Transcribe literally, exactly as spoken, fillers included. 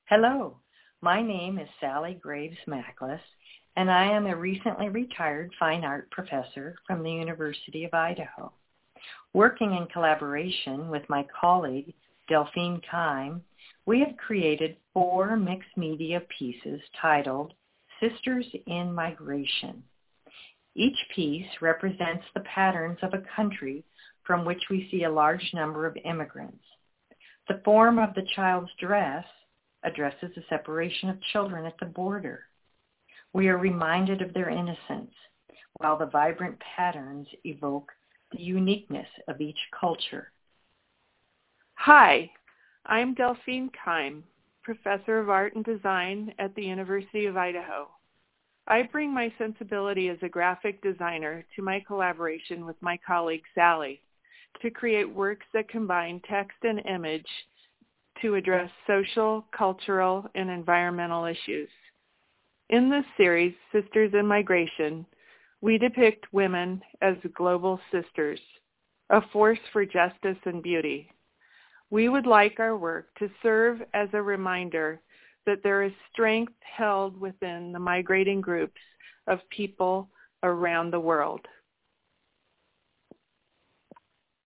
Hello, my name is Sally Graves Mackless, and I am a recently retired fine art professor from the University of Idaho. Working in collaboration with my colleague, Delphine Keim, we have created four mixed media pieces titled Sisters in Migration. Each piece represents the patterns of a country from which we see a large number of immigrants. The form of the child's dress addresses the separation of children at the border. We are reminded of their innocence, while the vibrant patterns evoke the uniqueness of each culture. Hi, I'm Delphine Keim, Professor of Art and Design at the University of Idaho. I bring my sensibility as a graphic designer to my collaboration with my colleague Sally to create works that combine text and image to address social, cultural, and environmental issues. In this series, Sisters in Migration, we depict women as global sisters, a force for justice and beauty. We would like our work to serve as a reminder that there is strength held within the migrating groups of people around the world.